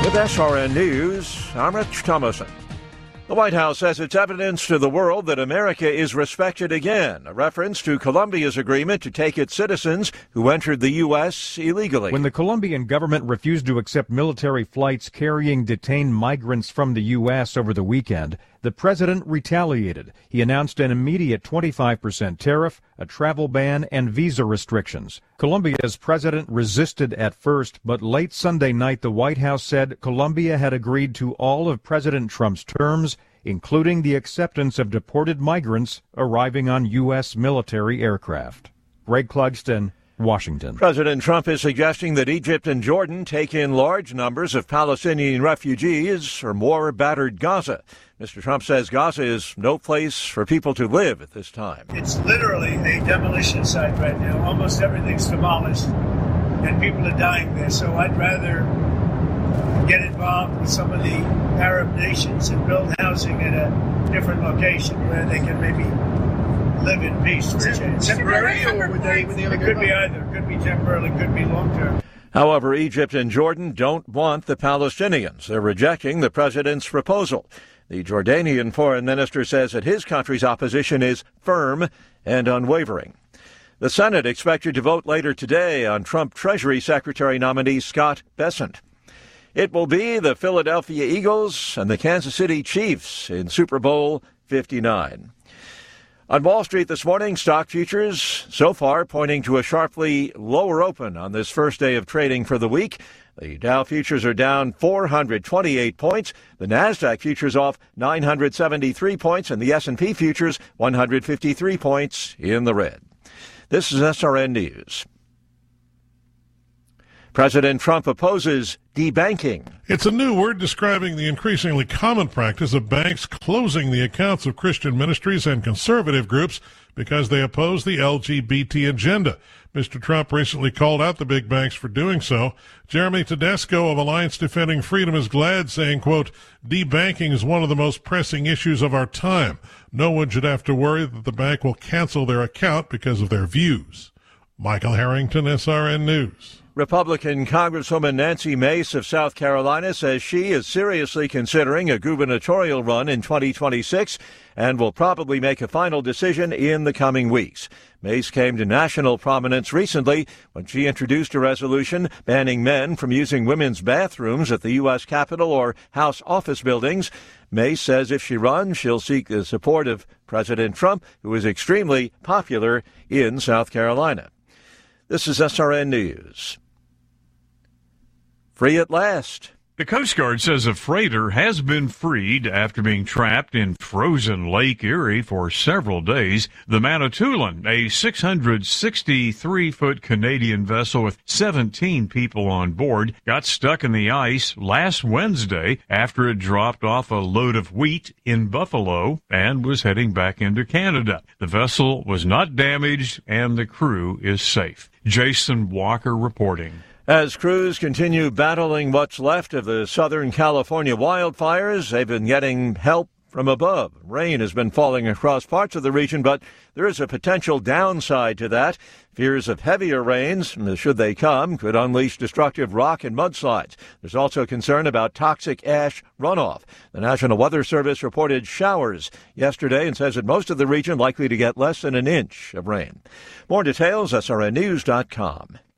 With SRN News, I'm Rich Thomason. The White House says it's evidence to the world that America is respected again, a reference to Colombia's agreement to take its citizens who entered the U.S. illegally. When the Colombian government refused to accept military flights carrying detained migrants from the U.S. over the weekend, the president retaliated. He announced an immediate 25% tariff, a travel ban, and visa restrictions. Colombia's president resisted at first, but late Sunday night the White House said Colombia had agreed to all of President Trump's terms, including the acceptance of deported migrants arriving on U.S. military aircraft. Greg Clugston, Washington. President Trump is suggesting that Egypt and Jordan take in large numbers of Palestinian refugees from war-battered Gaza. Mr. Trump says Gaza is no place for people to live at this time. It's literally a demolition site right now. Almost everything's demolished, and people are dying there. So I'd rather get involved with some of the Arab nations and build housing at a different location where they can maybe live in peace for a change. Temporary, or would they It could be either. It could be temporary, it could be long-term. However, Egypt and Jordan don't want the Palestinians. They're rejecting the president's proposal. The Jordanian foreign minister says that his country's opposition is firm and unwavering. The Senate expected to vote later today on Trump Treasury Secretary nominee Scott Bessent. It will be the Philadelphia Eagles and the Kansas City Chiefs in Super Bowl 59. On Wall Street this morning, stock futures so far pointing to a sharply lower open on this first day of trading for the week. The Dow futures are down 428 points. The Nasdaq futures off 973 points, and the S&P futures 153 points in the red. This is SRN News. President Trump opposes debanking. It's a new word describing the increasingly common practice of banks closing the accounts of Christian ministries and conservative groups because they oppose the LGBT agenda. Mr. Trump recently called out the big banks for doing so. Jeremy Tedesco of Alliance Defending Freedom is glad, saying, quote, debanking is one of the most pressing issues of our time. No one should have to worry that the bank will cancel their account because of their views. Michael Harrington, SRN News. Republican Congresswoman Nancy Mace of South Carolina says she is seriously considering a gubernatorial run in 2026 and will probably make a final decision in the coming weeks. Mace came to national prominence recently when she introduced a resolution banning men from using women's bathrooms at the U.S. Capitol or House office buildings. Mace says if she runs, she'll seek the support of President Trump, who is extremely popular in South Carolina. This is SRN News. Free at last. The Coast Guard says a freighter has been freed after being trapped in frozen Lake Erie for several days. The Manitoulin, a 663-foot Canadian vessel with 17 people on board, got stuck in the ice last Wednesday after it dropped off a load of wheat in Buffalo and was heading back into Canada. The vessel was not damaged and the crew is safe. Jason Walker reporting. As crews continue battling what's left of the Southern California wildfires, they've been getting help from above. Rain has been falling across parts of the region, but there is a potential downside to that. Fears of heavier rains, should they come, could unleash destructive rock and mudslides. There's also concern about toxic ash runoff. The National Weather Service reported showers yesterday and says that most of the region likely to get less than an inch of rain. More details, srnnews.com.